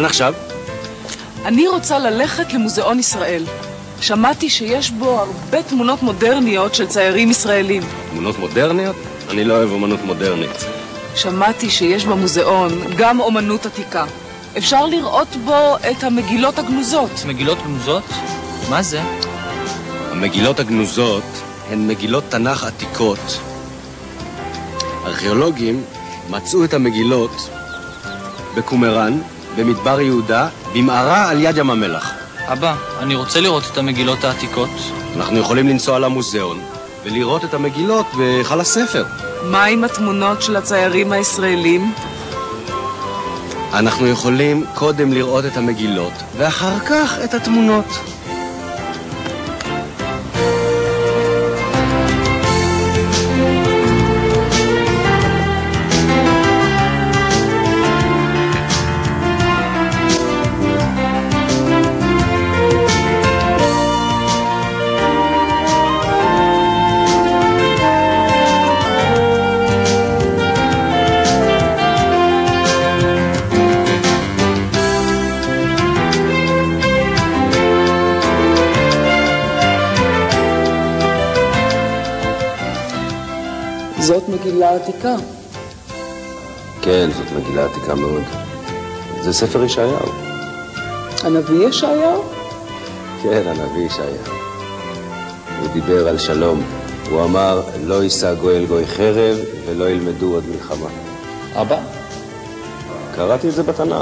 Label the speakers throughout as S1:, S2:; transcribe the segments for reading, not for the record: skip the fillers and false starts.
S1: עכשיו?
S2: אני רוצה ללכת למוזיאון ישראל. שמעתי שיש בו הרבה תמונות מודרניות של ציירים ישראלים.
S1: תמונות מודרניות? אני לא אוהב אומנות מודרנית.
S2: שמעתי שיש במוזיאון גם אומנות עתיקה. אפשר לראות בו את המגילות הגנוזות.
S3: מגילות גנוזות? מה זה?
S1: המגילות הגנוזות הן מגילות תנ"ך עתיקות. ארכיאולוגים מצאו את המגילות בקומראן, במדבר יהודה, במערה על יד ים המלח.
S3: אבא, אני רוצה לראות את המגילות העתיקות.
S1: אנחנו יכולים לנסוע למוזיאון ולראות את המגילות בהיכל הספר.
S2: מה עם התמונות של הציירים הישראלים?
S1: אנחנו יכולים קודם לראות את המגילות ואחר כך את התמונות.
S2: זאת מגילה עתיקה.
S1: כן, זאת מגילה עתיקה מאוד. זה ספר ישעיהו.
S2: הנביא ישעיהו?
S1: כן, הנביא ישעיהו. הוא דיבר על שלום. הוא אמר, לא יישא גוי אל גוי חרב ולא ילמדו עוד מלחמה.
S3: אבא?
S1: קראתי את זה בתנ"ך.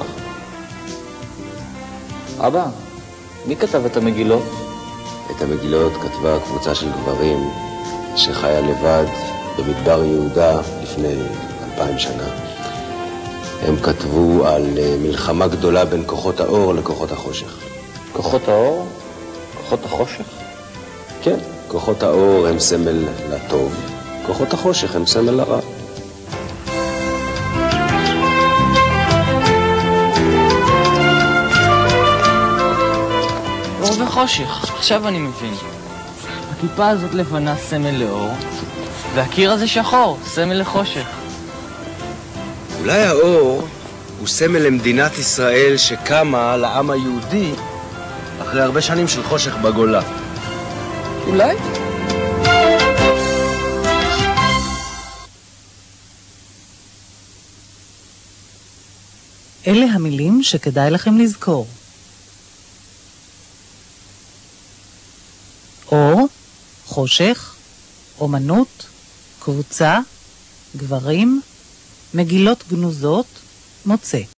S3: אבא, מי כתב את המגילות?
S1: את המגילות כתבה קבוצה של גברים שחיה לבד במדבר יהודה לפני 2000 שנה. הם כתבו על מלחמה גדולה בין כוחות האור לכוחות החושך.
S3: כוחות האור? כוחות החושך?
S1: כן, כוחות האור הם סמל לטוב, כוחות החושך הם סמל לרע.
S3: אור וחושך, עכשיו אני מבין. הכיפה הזאת לבנה סמל לאור, והקיר הזה שחור, סמל לחושך.
S1: אולי האור הוא סמל למדינת ישראל שקמה לעם היהודי אחרי הרבה שנים של חושך בגולה.
S2: אולי?
S4: אלה המילים שכדאי לכם לזכור. אור, חושך, אומנות, קבוצה, גברים, מגילות גנוזות, מוצא.